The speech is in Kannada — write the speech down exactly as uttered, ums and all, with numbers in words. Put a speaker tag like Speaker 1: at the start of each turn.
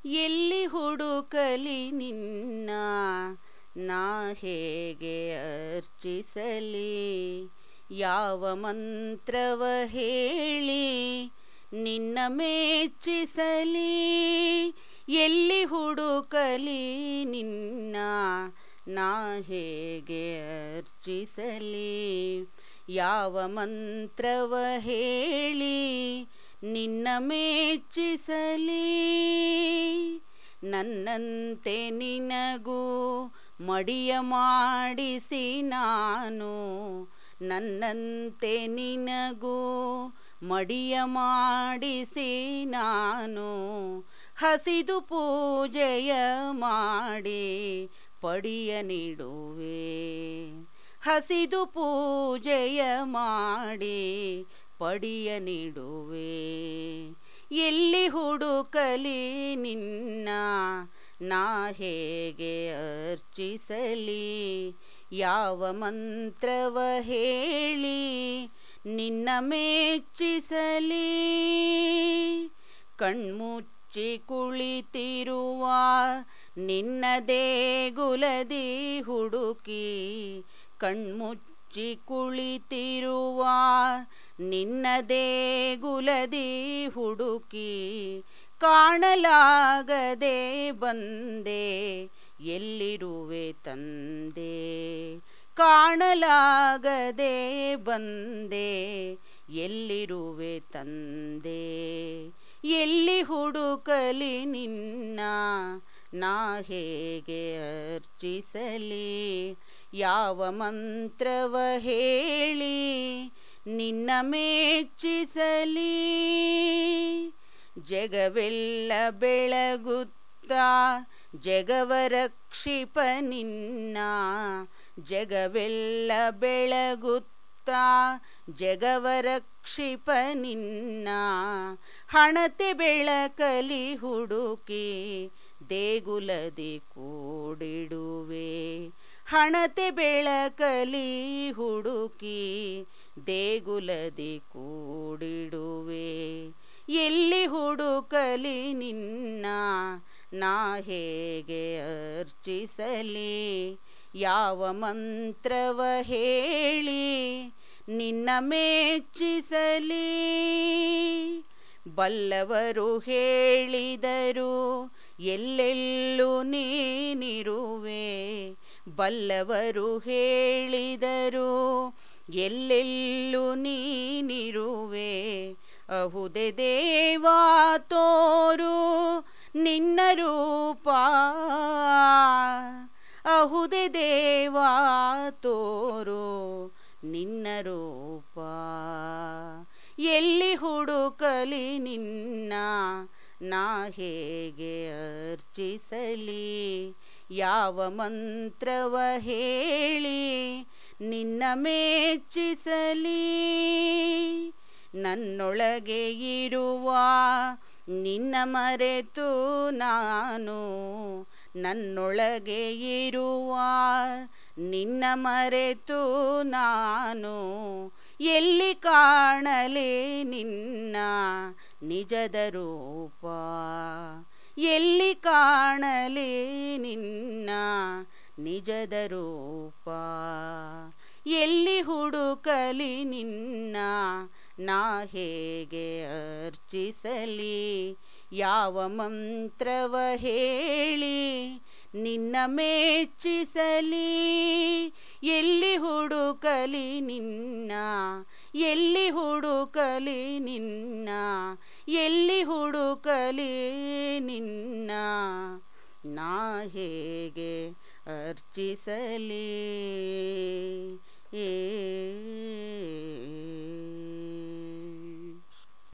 Speaker 1: ಎಲ್ಲಿ ಹುಡುಕಲಿ ನಿನ್ನ ನಾ ಹೇಗೆ ಅರ್ಚಿಸಲಿ, ಯಾವ ಮಂತ್ರವ ಹೇಳಿ ನಿನ್ನ ಮೆಚ್ಚಿಸಲಿ. ಎಲ್ಲಿ ಹುಡುಕಲಿ ನಿನ್ನ ನಾ ಹೇಗೆ ಅರ್ಚಿಸಲಿ, ಯಾವ ಮಂತ್ರವ ಹೇಳಿ ನಿನ್ನ ಮೆಚ್ಚಿಸಲಿ. ನನ್ನಂತೆ ನಿನಗೂ ಮಡಿಯ ಮಾಡಿಸಿ ನಾನು, ನನ್ನಂತೆ ನಿನಗೂ ಮಡಿಯ ಮಾಡಿಸಿ ನಾನು, ಹಸಿದು ಪೂಜೆಯ ಮಾಡಿ ಪಡಿಯ ನೀಡುವೆ. ಹಸಿದು ಪೂಜೆಯ ಮಾಡಿ ಪಡಿಯ ನೀಡುವೆ. ಎಲ್ಲಿ ಹುಡುಕಲಿ ನಿನ್ನ ನಾ ಹೇಗೆ ಅರ್ಚಿಸಲಿ, ಯಾವ ಮಂತ್ರವ ಹೇಳಿ ನಿನ್ನ ಮೆಚ್ಚಿಸಲಿ. ಕಣ್ಮುಚ್ಚಿ ಕುಳಿತಿರುವ ನಿನ್ನ ದೇಗುಲದಿ ಹುಡುಕಿ, ಕಣ್ಮುಚ್ಚಿ ಕುಳಿತಿರುವ ನಿನ್ನ ದೇಗುಲದಿ ಹುಡುಕಿ, ಕಾಣಲಾಗದೆ ಬಂದೆ ಎಲ್ಲಿರುವೆ ತಂದೆ. ಕಾಣಲಾಗದೆ ಬಂದೆ ಎಲ್ಲಿರುವೆ ತಂದೆ. ಎಲ್ಲಿ ಹುಡುಕಲಿ ನಿನ್ನ ನಾ ಹೇಗೆ ಅರ್ಚಿಸಲಿ, ಯಾವ ಮಂತ್ರವ ಹೇಳಿ ನಿನ್ನ ಮೆಚ್ಚಿಸಲಿ. ಜಗವೆಲ್ಲ ಬೆಳಗುತ್ತಾ ಜಗವ ರಕ್ಷಿಪ ನಿನ್ನ, ಜಗವೆಲ್ಲ ಬೆಳಗುತ್ತಾ ಜಗವ ರಕ್ಷಿಪ ನಿನ್ನ, ಹಣತೆ ಬೆಳಕಲಿ ಹುಡುಕಿ ದೇಗುಲದಿ ಕೂಡಿಡುವೆ. ಹಣತೆ ಬೆಳಕಲಿ ಹುಡುಕಿ ದೇಗುಲದಿ ಕೂಡಿಡುವೆ. ಎಲ್ಲಿ ಹುಡುಕಲಿ ನಿನ್ನ ನಾ ಹೇಗೆ ಅರ್ಚಿಸಲಿ, ಯಾವ ಮಂತ್ರವ ಹೇಳಿ ನಿನ್ನ ಮೆಚ್ಚಿಸಲಿ. ಬಲ್ಲವರು ಹೇಳಿದರು ಎಲ್ಲೆಲ್ಲೂ ನೀನಿರುವೆ, ಬಲ್ಲವರು ಹೇಳಿದರು ಎಲ್ಲೆಲ್ಲೂ ನೀನಿರುವೆ. ಅಹುದೆ ದೇವಾ ತೋರು ನಿನ್ನ ರೂಪ, ಅಹುದೆ ದೇವಾ ತೋರು ನಿನ್ನ ರೂಪ. ಎಲ್ಲಿ ಹುಡುಕಲಿ ನಿನ್ನ ನಾ ಹೇಗೆ ಅರ್ಚಿಸಲಿ, ಯಾವ ಮಂತ್ರವ ಹೇಳಿ ನಿನ್ನ ಮೆಚ್ಚಿಸಲಿ. ನನ್ನೊಳಗೆ ಇರುವ ನಿನ್ನ ಮರೆತು ನಾನು, ನನ್ನೊಳಗೆ ಇರುವ ನಿನ್ನ ಮರೆತು ನಾನು, ಎಲ್ಲಿ ಕಾಣಲಿ ನಿನ್ನ ನಿಜದ ರೂಪ. ಎಲ್ಲಿ ಕಾಣಲಿ ನಿನ್ನ ನಿಜದ ರೂಪ. ಎಲ್ಲಿ ಹುಡುಕಲಿ ನಿನ್ನ ನಾ ಹೇಗೆ ಅರ್ಚಿಸಲಿ, ಯಾವ ಮಂತ್ರವ ಹೇಳಿ ನಿನ್ನ ಮೆಚ್ಚಿಸಲಿ. ಎಲ್ಲಿ ಹುಡುಕಲಿ ನಿನ್ನ, ಎಲ್ಲಿ ಹುಡುಕಲಿ ನಿನ್ನ, ಎಲ್ಲಿ ಹುಡುಕಲಿ ನಿನ್ನ ನಾ ಹೇಗೆ ಅರ್ಚಿಸಲಿ. ಏ